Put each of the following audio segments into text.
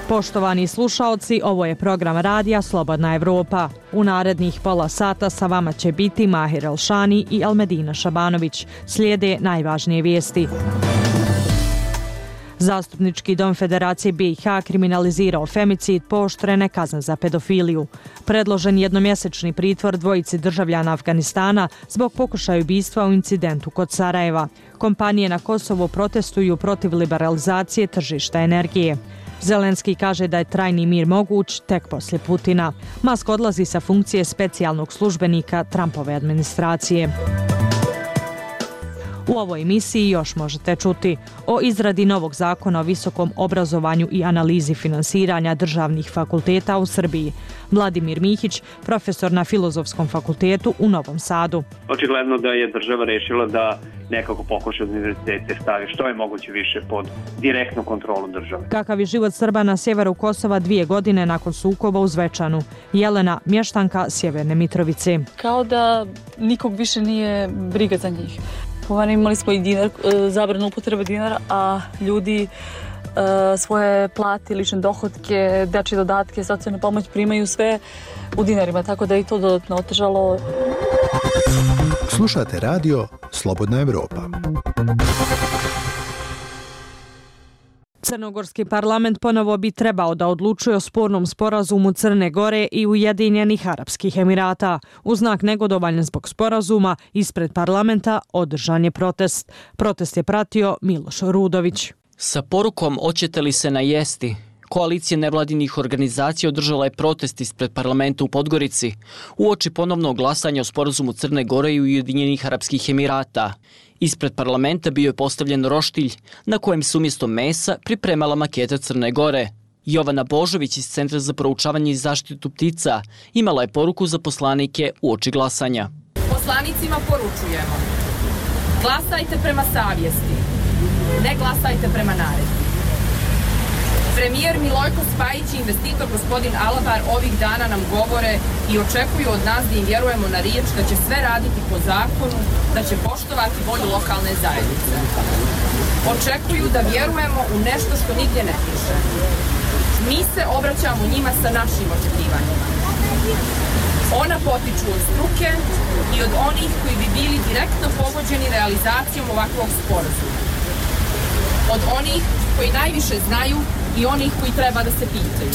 Poštovani slušaoci, ovo je program radija Slobodna Evropa. U narednih pola sata sa vama će biti Mahir Elšani i Elmedina Šabanović. Slijede najvažnije vijesti. Zastupnički dom Federacije BiH kriminalizirao femicid, pooštrene kazne za pedofiliju. Predložen jednomjesečni pritvor dvojici državljana Afganistana zbog pokušaja ubistva u incidentu kod Sarajeva. Kompanije na Kosovu protestuju protiv liberalizacije tržišta energije. Zelenski kaže da je trajni mir moguć tek poslije Putina. Musk odlazi sa funkcije specijalnog službenika Trumpove administracije. U ovoj emisiji još možete čuti o izradi novog zakona o visokom obrazovanju i analizi finansiranja državnih fakulteta u Srbiji. Vladimir Mihić, profesor na Filozofskom fakultetu u Novom Sadu. Očigledno da je država rešila da nekako pokuša da univerzitete stavi što je moguće više pod direktnu kontrolu države. Kakav je život Srba na sjeveru Kosova 2 godine nakon sukoba u Zvečanu? Jelena, mještanka Sjeverne Mitrovice. Kao da nikog više nije briga za njih. Imali smo i dinar, zabranu upotrebe dinara, a ljudi svoje plate, lične dohotke, dečje dodatke, socijalnu pomoć primaju sve u dinarima, tako da je i to dodatno otežalo. Slušate radio Slobodna Evropa. Crnogorski parlament ponovo bi trebao da odlučuje o spornom sporazumu Crne Gore i Ujedinjenih Arapskih Emirata. U znak negodovanja zbog sporazuma, ispred parlamenta održan je protest. Protest je pratio Miloš Rudović. Sa porukom "Hoćete li se najesti?" Koalicija nevladinih organizacija održala je protest ispred parlamenta u Podgorici uoči ponovnog glasanja o sporazumu Crne Gore i Ujedinjenih Arapskih Emirata. Ispred parlamenta bio je postavljen roštilj na kojem se umjesto mesa pripremala maketa Crne Gore. Jovana Božović iz Centra za proučavanje i zaštitu ptica imala je poruku za poslanike uoči glasanja. Poslanicima poručujemo: glasajte prema savjesti, ne glasajte prema naredbi. Premijer Milojko Spajić i investitor gospodin Alabar ovih dana nam govore i očekuju od nas da im vjerujemo na riječ da će sve raditi po zakonu, da će poštovati volju lokalne zajednice. Očekuju da vjerujemo u nešto što nigdje ne piše. Mi se obraćamo njima sa našim očekivanjima. Ona potiču od struke i od onih koji bi bili direktno pogođeni realizacijom ovakvog sporazuma. Od onih koji najviše znaju i onih koji treba da se pitaju.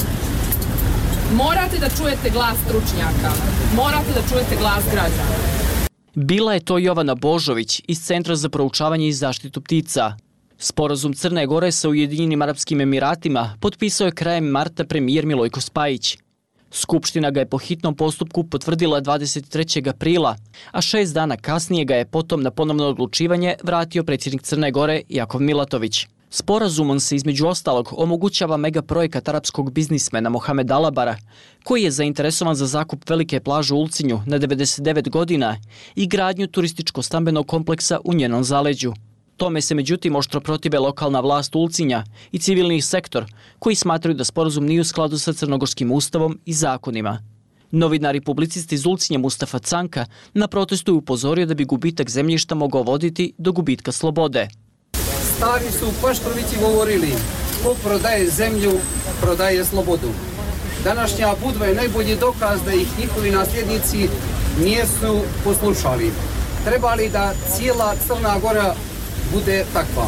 Morate da čujete glas stručnjaka, morate da čujete glas građana. Bila je to Jovana Božović iz Centra za proučavanje i zaštitu ptica. Sporazum Crne Gore sa Ujedinjenim Arapskim Emiratima potpisao je krajem marta premijer Milojko Spajić. Skupština ga je po hitnom postupku potvrdila 23. aprila, a 6 dana kasnije ga je potom na ponovno odlučivanje vratio predsjednik Crne Gore Jakov Milatović. Sporazumom se između ostalog omogućava megaprojekat arapskog biznismena Mohamed Alabara, koji je zainteresovan za zakup velike plaže u Ulcinju na 99 godina i gradnju turističko-stambenog kompleksa u njenom zaleđu. Tome se međutim oštro protive lokalna vlast Ulcinja i civilni sektor, koji smatraju da sporazum nije u skladu sa crnogorskim ustavom i zakonima. Novinar i publicist iz Ulcinja Mustafa Canka na protestu je upozorio da bi gubitak zemljišta mogao voditi do gubitka slobode. Stari su u Paštrovici govorili: ko prodaje zemlju, prodaje slobodu. Današnja Budva je najbolji dokaz da ih njihovi nasljednici nisu poslušali. Treba li da cijela Crna Gora bude takva?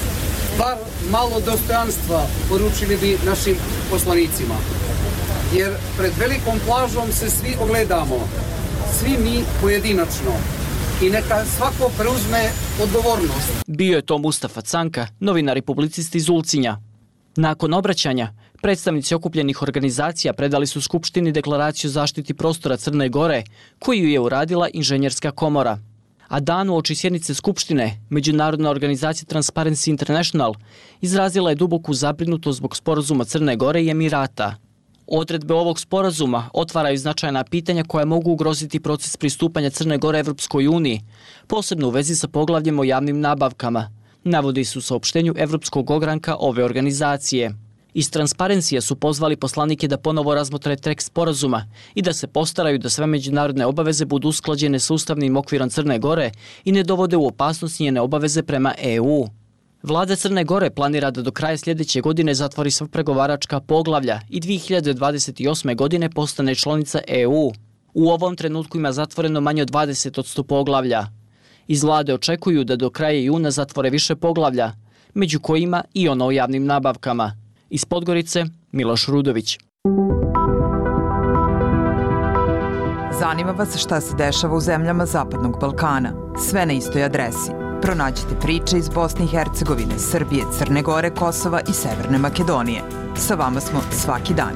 Bar malo dostojanstva poručili bi našim poslanicima. Jer pred velikom plažom se svi ogledamo, svi mi pojedinačno. I neka svako preuzme odgovornost. Bio je to Mustafa Canka, novinar i publicist iz Ulcinja. Nakon obraćanja, predstavnici okupljenih organizacija predali su Skupštini deklaraciju o zaštiti prostora Crne Gore, koju je uradila Inženjerska komora. A dan uoči sjednice Skupštine, Međunarodna organizacija Transparency International izrazila je duboku zabrinutost zbog sporazuma Crne Gore i Emirata. Odredbe ovog sporazuma otvaraju značajna pitanja koja mogu ugroziti proces pristupanja Crne Gore Evropskoj uniji, posebno u vezi sa poglavljem o javnim nabavkama, navodi se u saopštenju Evropskog ogranka ove organizacije. Iz Transparencija su pozvali poslanike da ponovo razmotre tekst sporazuma i da se postaraju da sve međunarodne obaveze budu usklađene sa ustavnim okvirom Crne Gore i ne dovode u opasnost njene obaveze prema EU. Vlada Crne Gore planira da do kraja sljedeće godine zatvori sva pregovaračka poglavlja i 2028. godine postane članica EU. U ovom trenutku ima zatvoreno manje od 20% poglavlja. Iz vlade očekuju da do kraja juna zatvore više poglavlja, među kojima i ono o javnim nabavkama. Iz Podgorice, Miloš Rudović. Zanima vas šta se dešava u zemljama Zapadnog Balkana. Sve na istoj adresi. Pronađite priče iz Bosne i Hercegovine, Srbije, Crne Gore, Kosova i Severne Makedonije. Sa vama smo svaki dan.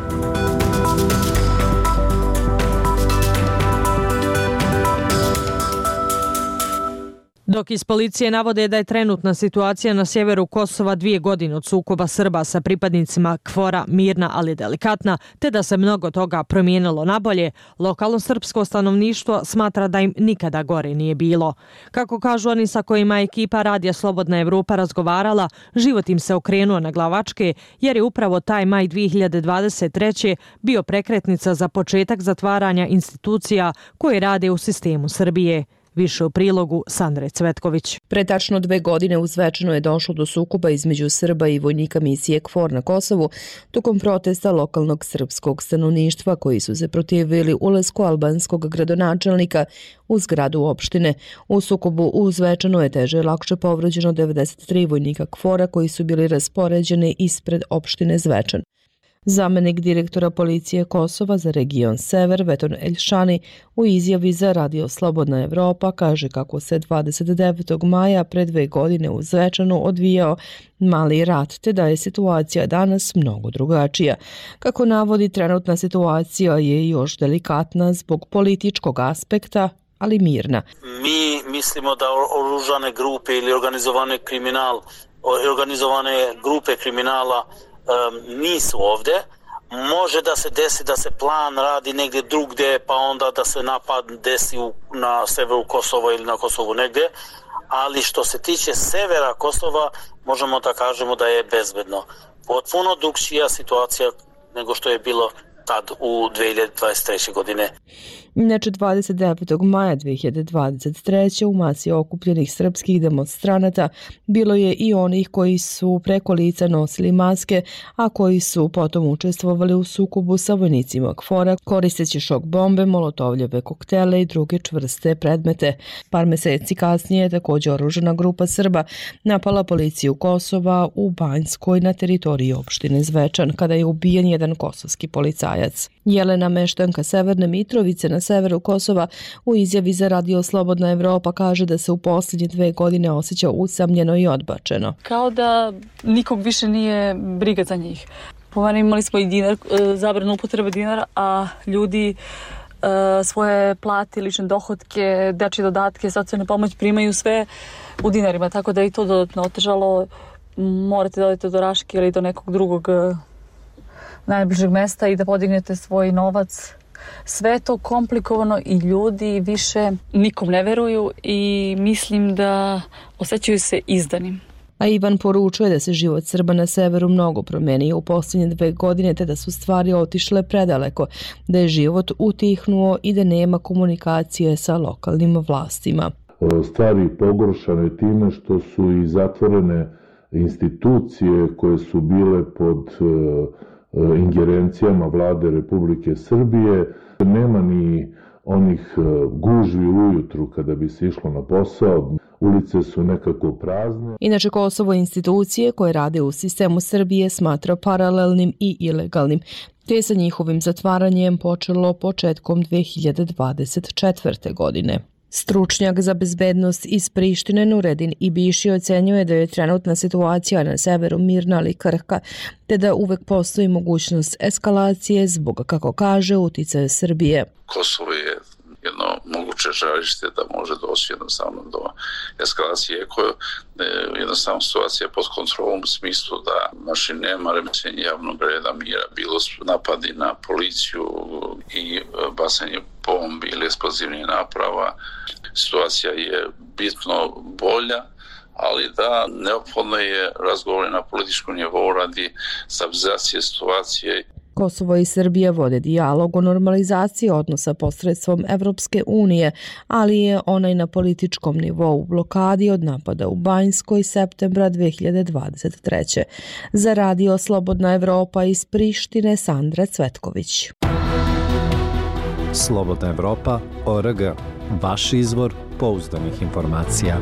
Dok iz policije navode da je trenutna situacija na sjeveru Kosova 2 godine od sukoba Srba sa pripadnicima KFOR-a mirna, ali delikatna, te da se mnogo toga promijenilo nabolje, lokalno srpsko stanovništvo smatra da im nikada gore nije bilo. Kako kažu oni sa kojima je ekipa Radija Slobodna Evropa razgovarala, život im se okrenuo na glavačke, jer je upravo taj maj 2023. bio prekretnica za početak zatvaranja institucija koje rade u sistemu Srbije. Više u prilogu Sandre Cvetković. Pre tačno 2 godine u Zvečanu je došlo do sukoba između Srba i vojnika misije KFOR na Kosovu tokom protesta lokalnog srpskog stanovništva koji su se protivili ulasku albanskog gradonačelnika u zgradu opštine. U sukobu u Zvečanu je teže i lakše povređeno 93 vojnika KFOR-a koji su bili raspoređeni ispred opštine Zvečan. Zamenik direktora policije Kosova za region Sever, Veton Eljšani, u izjavi za Radio Slobodna Evropa kaže kako se 29. maja pre 2 godine u Zvečanu odvijao mali rat, te da je situacija danas mnogo drugačija. Kako navodi, trenutna situacija je još delikatna zbog političkog aspekta, ali mirna. Mi mislimo da oružane grupe ili organizovane grupe kriminala nisu ovdje. Može da se desi da se plan radi negdje drugdje, pa onda da se napad desi na severu Kosova ili na Kosovu negdje, ali što se tiče severa Kosova možemo da kažemo da je bezbedno. Potpuno drugčija situacija nego što je bilo tad u 2023. godine. Inače, 29. maja 2023. u masi okupljenih srpskih demonstranata bilo je i onih koji su preko lica nosili maske, a koji su potom učestvovali u sukobu sa vojnicima KFOR-a koristeći šok bombe, molotovljeve koktele i druge čvrste predmete. Par meseci kasnije je također oružana grupa Srba napala policiju Kosova u Banjskoj na teritoriji opštine Zvečan, kada je ubijen jedan kosovski policajac. Jelena Meštanka Severne Mitrovice na severu Kosova u izjavi za Radio Slobodna Evropa kaže da se u posljednje 2 godine osjeća usamljeno i odbačeno. Kao da nikog više nije briga za njih. Po meni imali smo i dinar, zabranu upotrebe dinara, a ljudi svoje plate, lične dohotke, dečje dodatke, socijalne pomoć primaju sve u dinarima, tako da je i to dodatno otežalo. Morate da odete do Raške ili do nekog drugog najbližeg mesta i da podignete svoj novac. Sve je to komplikovano i ljudi više nikom ne veruju i mislim da osjećaju se izdanim. A Ivan poručuje da se život Srba na severu mnogo promenio u posljednje 2 godine, te da su stvari otišle predaleko, da je život utihnuo i da nema komunikacije sa lokalnim vlastima. Stvari pogoršane time što su i zatvorene institucije koje su bile pod ingerencijama vlade Republike Srbije. Nema ni onih gužvi ujutru kada bi se išlo na posao. Ulice su nekako prazne. Inače, Kosovo institucije koje rade u sistemu Srbije smatra paralelnim i ilegalnim, te sa njihovim zatvaranjem počelo početkom 2024. godine. Stručnjak za bezbednost iz Prištine Nuredin Ibiši ocenjuje da je trenutna situacija na severu mirna ali krhka, te da uvek postoji mogućnost eskalacije zbog, kako kaže, uticaja Srbije. Kosovo je jedno moguće žarište da može doći jednostavno do eskalacije koja je jednostavno situacija pod kontrolom u smislu da znači nema remećenja javnog reda mira, bilo napadi na policiju i bacanje bombi ili eksplozivnih naprava. Situacija je bitno bolja, ali da neophodno je razgovor na političkom nivou radi stabilizacije situacije. Kosovo i Srbija vode dijalog o normalizaciji odnosa posredstvom Evropske unije, ali je onaj na političkom nivou u blokadi od napada u Banjskoj septembra 2023. Za radio Slobodna Evropa iz Prištine, Sandra Cvetković. Slobodna Evropa.org, vaš izvor pouzdanih informacija.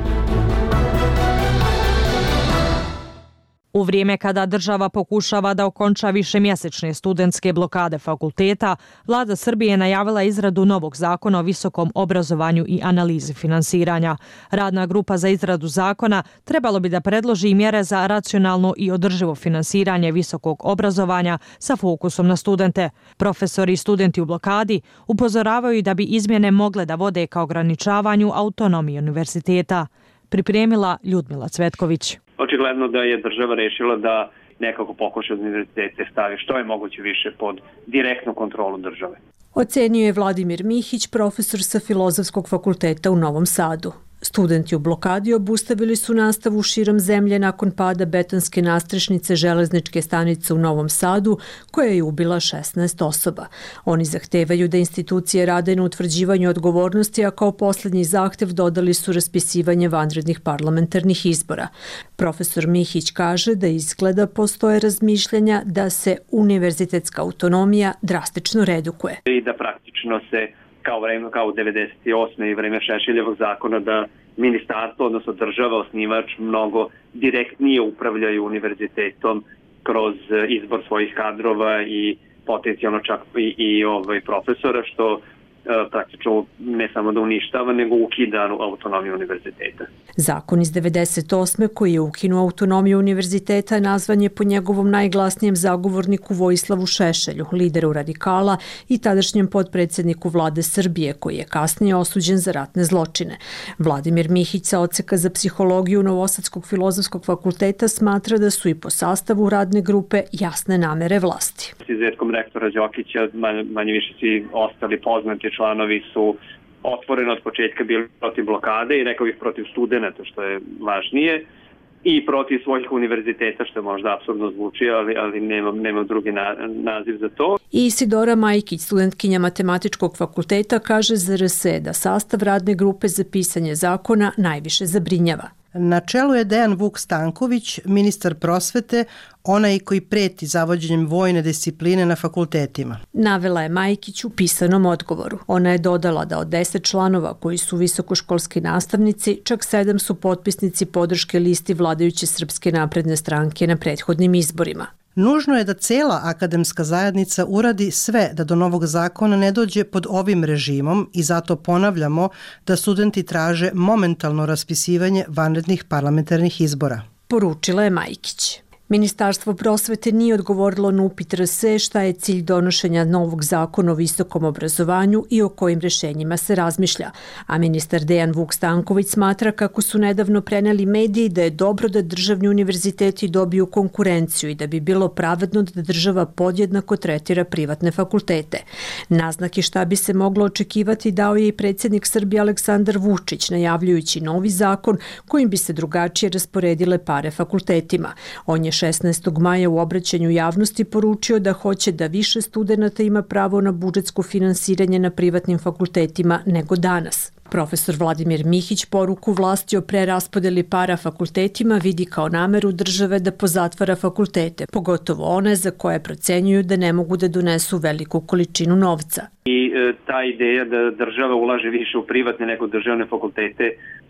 U vrijeme kada država pokušava da okonča višemjesečne studentske blokade fakulteta, Vlada Srbije je najavila izradu novog zakona o visokom obrazovanju i analizi finansiranja. Radna grupa za izradu zakona trebalo bi da predloži i mjere za racionalno i održivo finansiranje visokog obrazovanja sa fokusom na studente. Profesori i studenti u blokadi upozoravaju da bi izmjene mogle da vode ka ograničavanju autonomije univerziteta. Pripremila Ljudmila Cvetković. Očigledno da je država rešila da nekako pokuša univerzitete stavi što je moguće više pod direktnu kontrolu države. Ocenio je Vladimir Mihić, profesor sa Filozofskog fakulteta u Novom Sadu. Studenti u blokadi obustavili su nastavu širom zemlje nakon pada betonske nastrešnice železničke stanice u Novom Sadu, koja je ubila 16 osoba. Oni zahtevaju da institucije rade na utvrđivanju odgovornosti, a kao posljednji zahtev dodali su raspisivanje vanrednih parlamentarnih izbora. Profesor Mihić kaže da izgleda postoje razmišljanja da se univerzitetska autonomija drastično redukuje. I da praktično se kao u 98. i vreme Šešeljevog zakona da ministarstvo, odnosno država, osnivač, mnogo direktnije upravljaju univerzitetom kroz izbor svojih kadrova i potencijalno čak i profesora, što praktično ne samo da uništava, nego ukida autonomiju univerziteta. Zakon iz 98. koji je ukinuo autonomiju univerziteta nazvan je po njegovom najglasnijem zagovorniku Vojislavu Šešelju, lideru radikala i tadašnjem potpredsjedniku Vlade Srbije, koji je kasnije osuđen za ratne zločine. Vladimir Mihić sa odseka za psihologiju Novosadskog filozofskog fakulteta smatra da su i po sastavu radne grupe jasne namere vlasti. S izuzetkom rektora Đokića, manje više svi ostali poznati članovi su otvoreno od početka bili protiv blokade i rekao bih protiv studenta, što je važnije, i protiv svojih univerziteta, što možda apsurdno zvuči, ali nemam drugi naziv za to. I Isidora Majkić, studentkinja Matematičkog fakulteta, kaže za RS da sastav radne grupe za pisanje zakona najviše zabrinjava. Na čelu je Dejan Vuk Stanković, ministar prosvete, onaj koji preti zavođenjem vojne discipline na fakultetima. Navela je Majkić u pisanom odgovoru. Ona je dodala da od 10 članova koji su visokoškolski nastavnici, čak 7 su potpisnici podrške listi vladajuće Srpske napredne stranke na prethodnim izborima. Nužno je da cela akademska zajednica uradi sve da do novog zakona ne dođe pod ovim režimom i zato ponavljamo da studenti traže momentalno raspisivanje vanrednih parlamentarnih izbora. Poručila je Majkić. Ministarstvo prosvete nije odgovorilo na upit RS šta je cilj donošenja novog zakona o visokom obrazovanju i o kojim rešenjima se razmišlja. A ministar Dejan Vuk Stanković smatra kako su nedavno preneli mediji da je dobro da državni univerziteti dobiju konkurenciju i da bi bilo pravedno da država podjednako tretira privatne fakultete. Naznake šta bi se moglo očekivati dao je i predsjednik Srbije Aleksandar Vučić, najavljujući novi zakon kojim bi se drugačije rasporedile pare fakultetima. On je 16. maja u obraćanju javnosti poručio da hoće da više studenata ima pravo na budžetsko finansiranje na privatnim fakultetima nego danas. Profesor Vladimir Mihić poruku vlasti o preraspodeli para fakultetima vidi kao nameru države da pozatvara fakultete, pogotovo one za koje procenjuju da ne mogu da donesu veliku količinu novca. I ta ideja da država ulaže više u privatne nego državne fakultete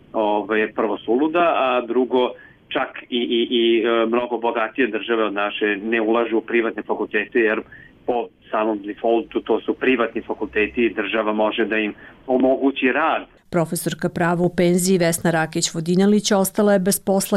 je prvo suluda, a drugo čak i mnogo bogatije države od naše ne ulažu u privatne fakultete, jer po samom defaultu to su privatni fakulteti i država može da im omogući rad. Profesorka prava u penziji Vesna Rakić-Vodinjalić ostala je bez posla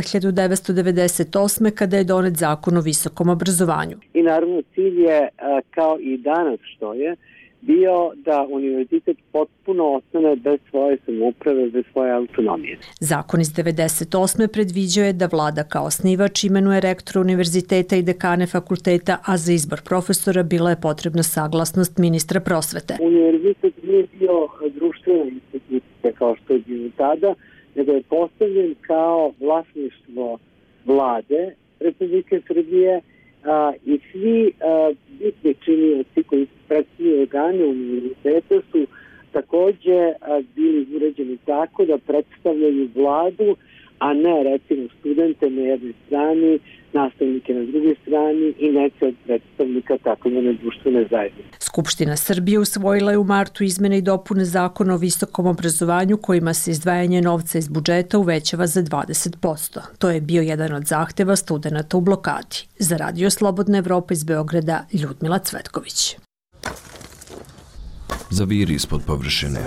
1998. kada je donet zakon o visokom obrazovanju. I naravno cilj je, kao i danas što je, bio da univerzitet potpuno ostane bez svoje samouprave, bez svoje autonomije. Zakon iz 1998. predviđao je da vlada kao osnivač imenuje rektora univerziteta i dekane fakulteta, a za izbor profesora bila je potrebna saglasnost ministra prosvete. Univerzitet nije bio društvena institucija kao što je bio tada, nego je postavljen kao vlasništvo vlade Republike Srbije i svi bitni činioci koji predstavljaju organe univerziteta su takođe bili uređeni tako da predstavljaju vladu, a ne recimo studente na jednoj strani, nastavnike na drugoj strani i neke od predstavnika takozvane društvene zajednice. Skupština Srbije usvojila je u martu izmene i dopune zakona o visokom obrazovanju kojima se izdvajanje novca iz budžeta uvećava za 20%. To je bio jedan od zahteva studenata u blokadi. Za Radio Slobodna Evropa iz Beograda, Ljudmila Cvetković. Zaviri ispod površine.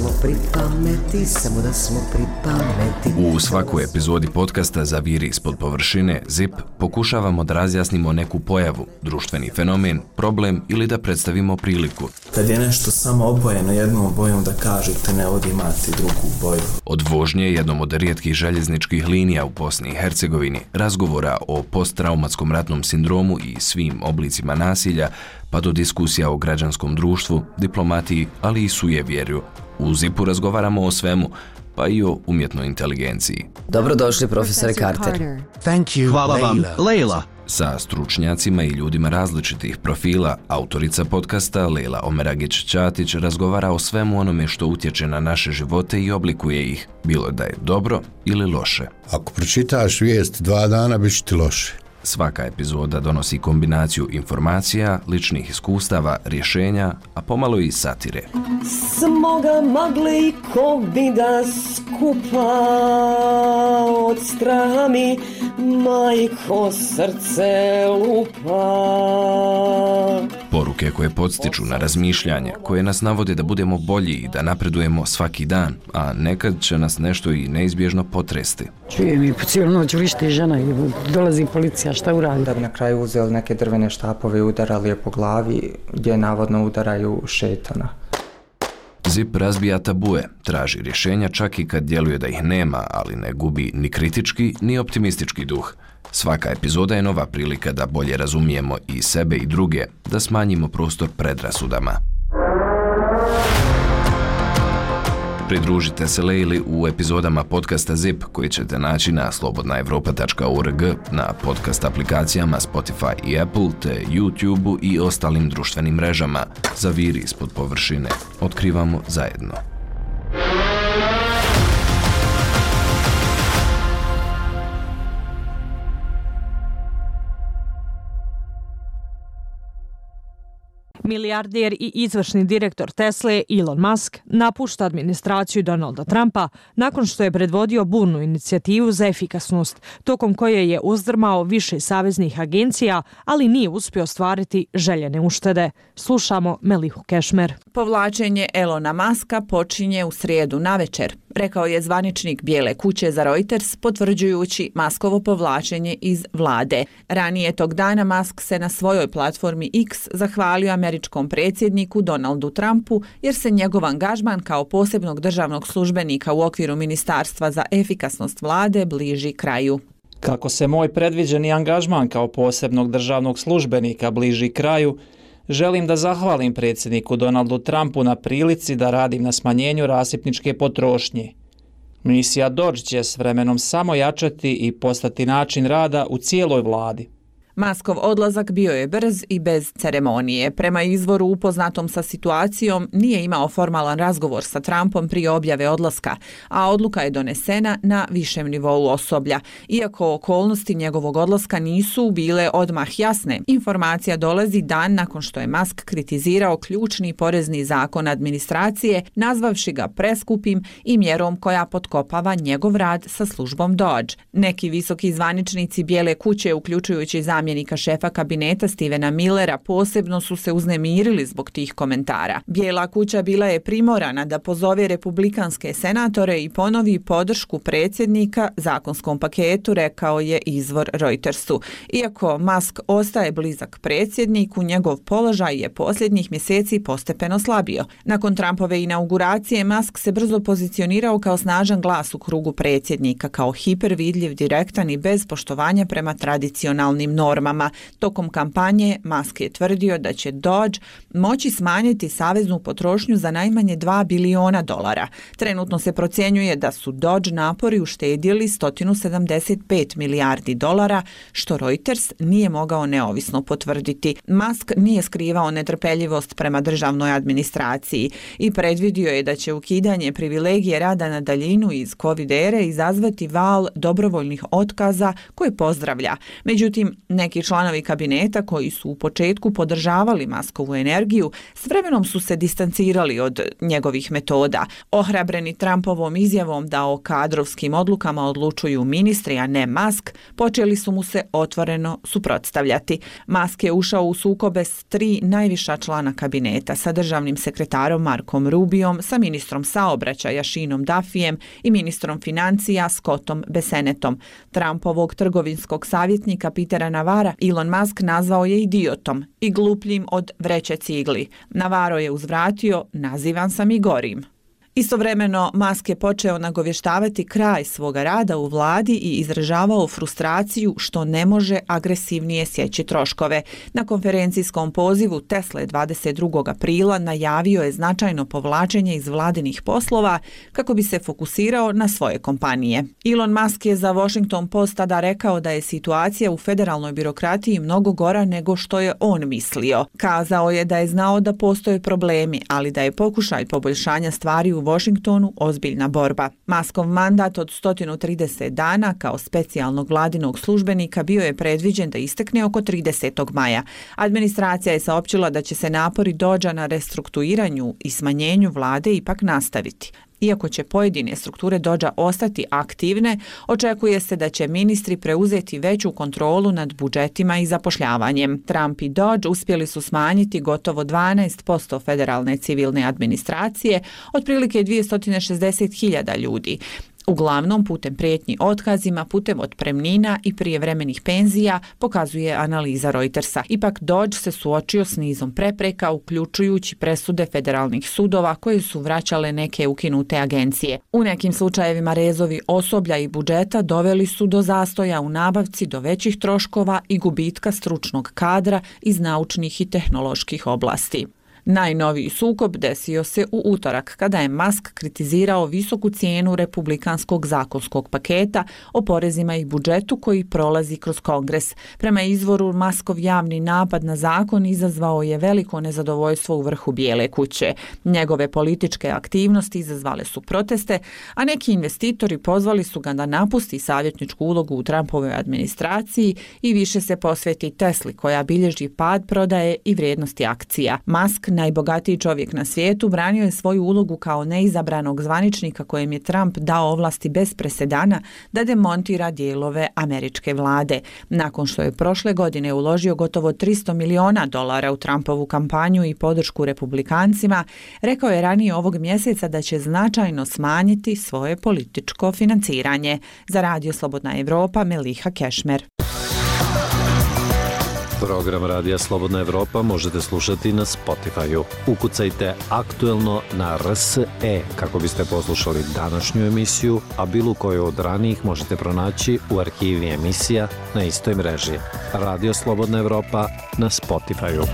U svakoj epizodi podcasta Zaviri ispod površine ZIP pokušavamo da razjasnimo neku pojavu, društveni fenomen, problem ili da predstavimo priliku. Kad je nešto samo obojeno jednom bojom da kažete ne ovdje imate drugu boju. Od vožnje jednom od rijetkih željezničkih linija u Bosni i Hercegovini, razgovora o posttraumatskom ratnom sindromu i svim oblicima nasilja, pa do diskusija o građanskom društvu, diplomatiji, ali i sujevjerju. U ZIP-u razgovaramo o svemu, pa i o umjetnoj inteligenciji. Dobrodošli, profesore Carter. Hvala vam, Leila. Sa stručnjacima i ljudima različitih profila, autorica podcasta Leila Omeragić-Ćatić razgovara o svemu onome što utječe na naše živote i oblikuje ih, bilo da je dobro ili loše. Ako pročitaš vijest 2 dana, bit će ti loše. Svaka epizoda donosi kombinaciju informacija, ličnih iskustava, rješenja, a pomalo i satire. Smoga magle i kovida skupa od straha mi majko srce lupa. Poruke koje podstiču na razmišljanje, koje nas navode da budemo bolji i da napredujemo svaki dan, a nekad će nas nešto i neizbježno potresti. Čujem i po cijelu noć vrišti žena i dolazi policija, šta uradi? Da bi na kraju uzeli neke drvene štapove i udarali je po glavi, gdje navodno udaraju šetana. ZIP razbija tabue, traži rješenja čak i kad djeluje da ih nema, ali ne gubi ni kritički, ni optimistički duh. Svaka epizoda je nova prilika da bolje razumijemo i sebe i druge, da smanjimo prostor predrasudama. Pridružite se Leili u epizodama podcasta ZIP koji ćete naći na slobodnaevropa.org, na podcast aplikacijama Spotify i Apple, te YouTube-u i ostalim društvenim mrežama. Zaviri ispod površine. Otkrivamo zajedno. Milijarder i izvršni direktor Tesle Elon Musk napušta administraciju Donalda Trumpa nakon što je predvodio burnu inicijativu za efikasnost, tokom koje je uzdrmao više saveznih agencija, ali nije uspio ostvariti željene uštede. Slušamo Melihu Kešmer. Povlačenje Elona Muska počinje u srijedu navečer, rekao je zvaničnik Bijele kuće za Reuters, potvrđujući Muskovo povlačenje iz vlade. Ranije tog dana Musk se na svojoj platformi X zahvalio američkom predsjedniku Donaldu Trumpu jer se njegov angažman kao posebnog državnog službenika u okviru Ministarstva za efikasnost vlade bliži kraju. Kako se moj predviđeni angažman kao posebnog državnog službenika bliži kraju, želim da zahvalim predsjedniku Donaldu Trumpu na prilici da radim na smanjenju rasipničke potrošnje. Misija Dodge će s vremenom samo jačati i postati način rada u cijeloj vladi. Muskov odlazak bio je brz i bez ceremonije. Prema izvoru upoznatom sa situacijom, nije imao formalan razgovor sa Trumpom prije objave odlaska, a odluka je donesena na višem nivou osoblja. Iako okolnosti njegovog odlaska nisu bile odmah jasne, informacija dolazi dan nakon što je Musk kritizirao ključni porezni zakon administracije, nazvavši ga preskupim i mjerom koja potkopava njegov rad sa službom Dodge. Neki visoki zvaničnici Bijele kuće, uključujući zamjenika šefa kabineta Stevena Millera, posebno su se uznemirili zbog tih komentara. Bijela kuća bila je primorana da pozove republikanske senatore i ponovi podršku predsjednika zakonskom paketu, rekao je izvor Reutersu. Iako Musk ostaje blizak predsjedniku, njegov položaj je posljednjih mjeseci postepeno slabio. Nakon Trumpove inauguracije, Musk se brzo pozicionirao kao snažan glas u krugu predsjednika, kao hipervidljiv, direktan i bez poštovanja prema tradicionalnim normama. reformama. Tokom kampanje Musk je tvrdio da će Dodge moći smanjiti saveznu potrošnju za najmanje $2 biliona. Trenutno se procjenjuje da su Dodge napori uštedjeli $175 milijardi, što Reuters nije mogao neovisno potvrditi. Musk nije skrivao netrpeljivost prema državnoj administraciji i predvidio je da će ukidanje privilegije rada na daljinu iz COVID ere izazvati val dobrovoljnih otkaza koje pozdravlja. Međutim, neki članovi kabineta koji su u početku podržavali Muskovu energiju, s vremenom su se distancirali od njegovih metoda. Ohrabreni Trumpovom izjavom da o kadrovskim odlukama odlučuju ministri, a ne Musk, počeli su mu se otvoreno suprotstavljati. Musk je ušao u sukobe s 3 najviša člana kabineta, sa državnim sekretarom Markom Rubiom, sa ministrom saobraćaja Seanom Duffijem i ministrom financija Scottom Bessenettom. Trumpovog trgovinskog savjetnika Petera Navara Elon Musk nazvao je idiotom i glupljim od vreće cigli. Navarro je uzvratio: nazivan sam i gorim. Istovremeno, Musk je počeo nagovještavati kraj svoga rada u vladi i izražavao frustraciju što ne može agresivnije sjeći troškove. Na konferencijskom pozivu Tesla 22. aprila najavio je značajno povlačenje iz vladinih poslova kako bi se fokusirao na svoje kompanije. Elon Musk je za Washington Post tada rekao da je situacija u federalnoj birokratiji mnogo gora nego što je on mislio. Kazao je da je znao da postoje problemi, ali da je pokušaj poboljšanja stvari u Washingtonu ozbiljna borba. Muskov mandat od 130 dana kao specijalnog vladinog službenika bio je predviđen da istekne oko 30. maja. Administracija je saopćila da će se napori Dodgea na restrukturiranju i smanjenju vlade ipak nastaviti. Iako će pojedine strukture Dodgea ostati aktivne, očekuje se da će ministri preuzeti veću kontrolu nad budžetima i zapošljavanjem. Trump i Dodge uspjeli su smanjiti gotovo 12% federalne civilne administracije, otprilike 260.000 ljudi. Uglavnom putem prijetnji otkazima, putem otpremnina i prijevremenih penzija, pokazuje analiza Reutersa. Ipak Dodge se suočio s nizom prepreka, uključujući presude federalnih sudova koje su vraćale neke ukinute agencije. U nekim slučajevima rezovi osoblja i budžeta doveli su do zastoja u nabavci, do većih troškova i gubitka stručnog kadra iz naučnih i tehnoloških oblasti. Najnoviji sukob desio se u utorak kada je Musk kritizirao visoku cijenu republikanskog zakonskog paketa o porezima i budžetu koji prolazi kroz Kongres. Prema izvoru, Muskov javni napad na zakon izazvao je veliko nezadovoljstvo u vrhu Bijele kuće. Njegove političke aktivnosti izazvale su proteste, a neki investitori pozvali su ga da napusti savjetničku ulogu u Trumpovoj administraciji i više se posveti Tesli koja bilježi pad prodaje i vrijednosti akcija. Musk, najbogatiji čovjek na svijetu, branio je svoju ulogu kao neizabranog zvaničnika kojem je Trump dao ovlasti bez presedana da demontira dijelove američke vlade. Nakon što je prošle godine uložio gotovo $300 miliona u Trumpovu kampanju i podršku republikancima, rekao je ranije ovog mjeseca da će značajno smanjiti svoje političko financiranje. Za Radio Slobodna Evropa, Meliha Kešmer. Program Radija Slobodna Evropa možete slušati na Spotify-u. Ukucajte aktuelno na RSE kako biste poslušali današnju emisiju, a bilo koju od ranijih možete pronaći u arhivi emisija na istoj mreži. Radio Slobodna Evropa na Spotify-u.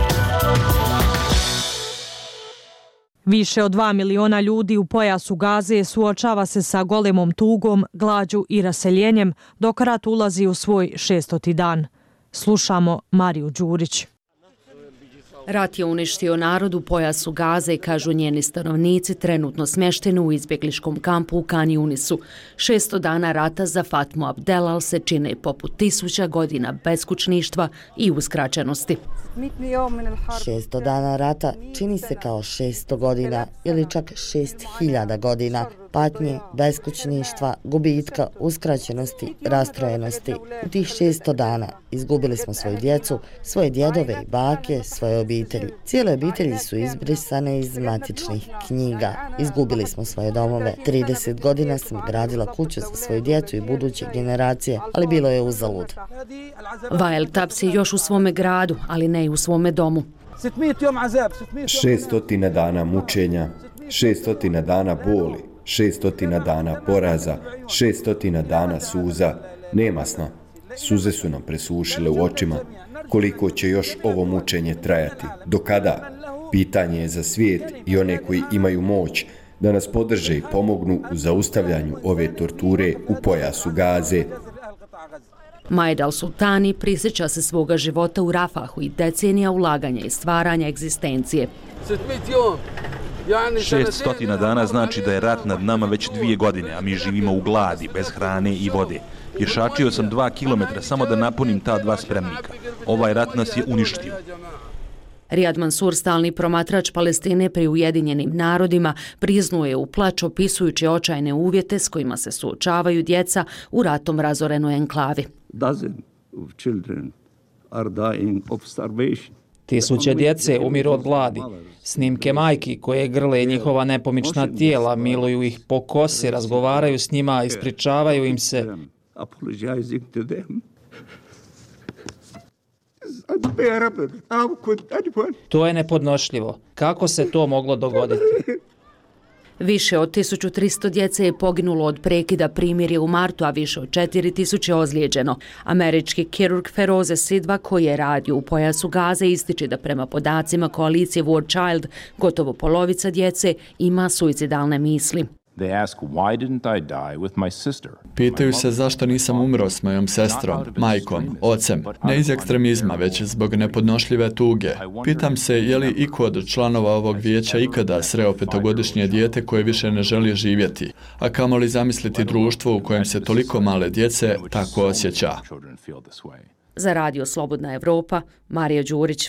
Više od 2 miliona ljudi u pojasu Gaze suočava se sa golemom tugom, glađu i raseljenjem dok rat ulazi u svoj 600. dan. Slušamo Mariju Đurić. Rat je uništio narod u pojasu Gaze, kažu njeni stanovnici, trenutno smješteni u izbjegliškom kampu u Kan Yunisu. 600 dana rata za Fatmu Abdelal se čine poput 1000 godina beskućništva i uskraćenosti. 600 dana rata čini se kao 600 godina ili čak 6000 godina patnje, beskućništva, gubitka, uskraćenosti, rastrojenosti. U tih 600 dana izgubili smo svoju djecu, svoje djedove i bake, svoje obitelji. Cijele obitelji su izbrisane iz matičnih knjiga. Izgubili smo svoje domove. 30 godina sam gradila kuću za svoju djecu i buduće generacije, ali bilo je uzalud. Vael Taps je još u svome gradu, ali ne i u svome domu. 600 dana mučenja, 600 dana boli, 600 dana poraza, 600 dana suza, nema sna. Suze su nam presušile u očima. Koliko će još ovo mučenje trajati? Do kada? Pitanje je za svijet i one koji imaju moć da nas podrže i pomognu u zaustavljanju ove torture u pojasu Gaze. Majed al-Sultani prisjeća se svoga života u Rafahu i decenija ulaganja i stvaranja egzistencije. 600 dana znači da je rat nad nama već 2 godine, a mi živimo u gladi, bez hrane i vode. Pješačio sam 2 kilometra samo da napunim ta 2 spremnika. Ovaj rat nas je uništio. Riyad Mansour, stalni promatrač Palestine pri Ujedinjenim narodima, priznuje u plač opisujući očajne uvjete s kojima se suočavaju djeca u ratom razorenoj enklavi. Tisuće djece umiru od gladi. Snimke majki koje grle njihova nepomična tijela, miluju ih po kosi, razgovaraju s njima, ispričavaju im se. To je nepodnošljivo. Kako se to moglo dogoditi? Više od 1300 djece je poginulo od prekida primirja u martu, a više od 4000 ozlijeđeno. Američki kirurg Feroze Sidva, koji je radio u pojasu Gaze, ističe da prema podacima koalicije War Child gotovo polovica djece ima suicidalne misli. Pitaju se zašto nisam umro s mojom sestrom, majkom, ocem, ne iz ekstremizma, već zbog nepodnošljive tuge. Pitam se je li iko od članova ovog vijeća ikada sreo 5-godišnje dijete koje više ne želi živjeti, a kamoli zamisliti društvo u kojem se toliko male djece tako osjeća. Za Radio Slobodna Evropa, Marija Đurić.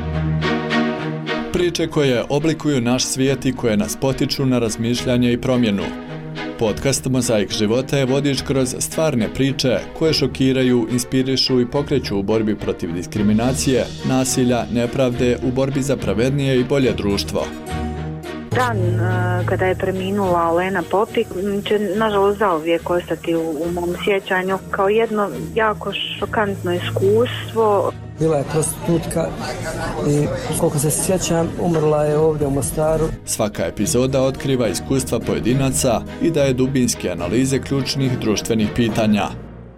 Priče koje oblikuju naš svijet i koje nas potiču na razmišljanje i promjenu. Podcast Mozaik života je vodič kroz stvarne priče koje šokiraju, inspirišu i pokreću u borbi protiv diskriminacije, nasilja, nepravde, u borbi za pravednije i bolje društvo. Dan kada je preminula Olena Popik će nažalost zauvijek ostati u mom sjećanju kao jedno jako šokantno iskustvo. Bila je prostitutka i koliko se sjećam umrla je ovdje u Mostaru. Svaka epizoda otkriva iskustva pojedinaca i daje dubinske analize ključnih društvenih pitanja.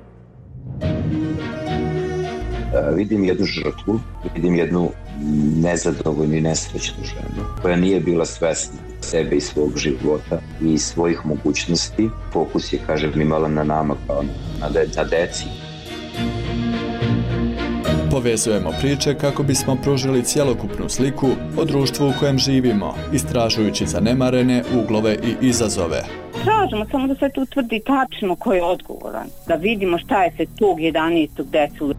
Vidim jednu žrtvu, vidim jednu nezadovoljnu i nesrećnu ženu koja nije bila svesna sebe i svog života i svojih mogućnosti. Fokus je, kažem, imala na nama kao na deci. Povezujemo priče kako bismo pružili cjelokupnu sliku o društvu u kojem živimo, istražujući zanemarene uglove i izazove. Tražimo samo da se tu utvrdi tačno ko je odgovoran, da vidimo šta je se tog 11. desilo.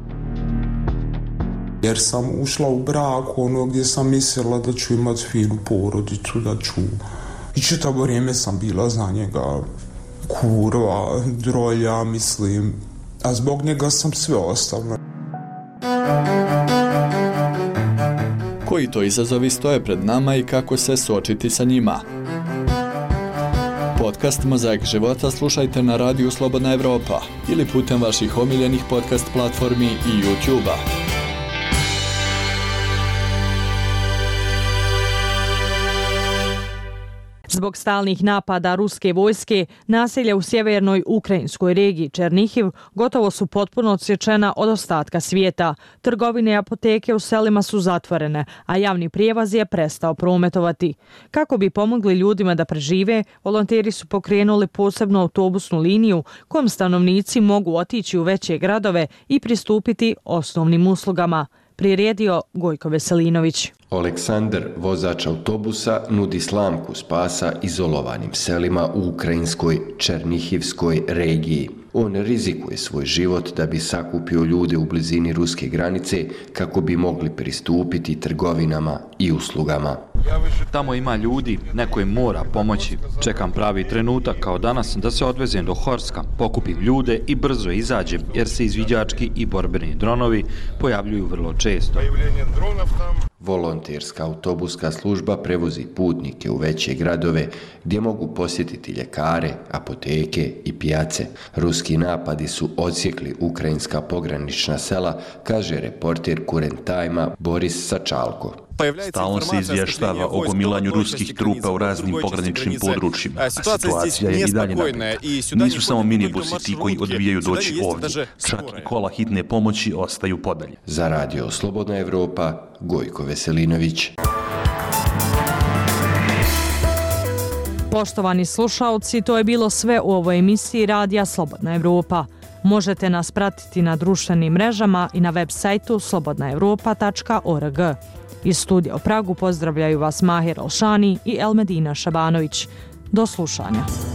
Jer sam ušla u brak gdje sam mislila da ću imati finu porodicu, da ću... I čitavo vrijeme sam bila za njega kurva, drolja, mislim, a zbog njega sam sve ostavila. Koji to izazovi stoje pred nama i kako se suočiti sa njima? Podcast Mozaik života slušajte na Radiju Slobodna Evropa ili putem vaših omiljenih podcast platformi i YouTube-a. Zbog stalnih napada ruske vojske, naselja u sjevernoj ukrajinskoj regiji Černihiv gotovo su potpuno odsječena od ostatka svijeta. Trgovine i apoteke u selima su zatvorene, a javni prijevoz je prestao prometovati. Kako bi pomogli ljudima da prežive, volonteri su pokrenuli posebnu autobusnu liniju kojom stanovnici mogu otići u veće gradove i pristupiti osnovnim uslugama. Priredio Gojko Veselinović. Aleksandar, vozač autobusa, nudi slamku spasa izolovanim selima u ukrajinskoj Černihivskoj regiji. On rizikuje svoj život da bi sakupio ljude u blizini ruske granice kako bi mogli pristupiti trgovinama i uslugama. Tamo ima ljudi, neko im mora pomoći. Čekam pravi trenutak kao danas da se odvezem do Horska, pokupim ljude i brzo izađem jer se izviđački i borbeni dronovi pojavljuju vrlo često. Volonterska autobuska služba prevozi putnike u veće gradove gdje mogu posjetiti ljekare, apoteke i pijace. Ruski napadi su odsjekli ukrajinska pogranična sela, kaže reporter Current Time-a Boris Sačalko. Stalno se izvještava o gomilanju ruskih trupa u raznim pograničnim područjima, a situacija je i dalje napeta. Nisu samo minibusi ti koji odbijaju doći ovdje, čak i kola hitne pomoći ostaju podalje. Za radio Slobodna Evropa, Gojko Veselinović. Poštovani slušalci, to je bilo sve u ovoj emisiji Radija Slobodna Evropa. Možete nas pratiti na društvenim mrežama i na web sajtu slobodnaevropa.org. Iz studija u Pragu pozdravljaju vas Mahir Alšani i Elmedina Šabanović. Do slušanja.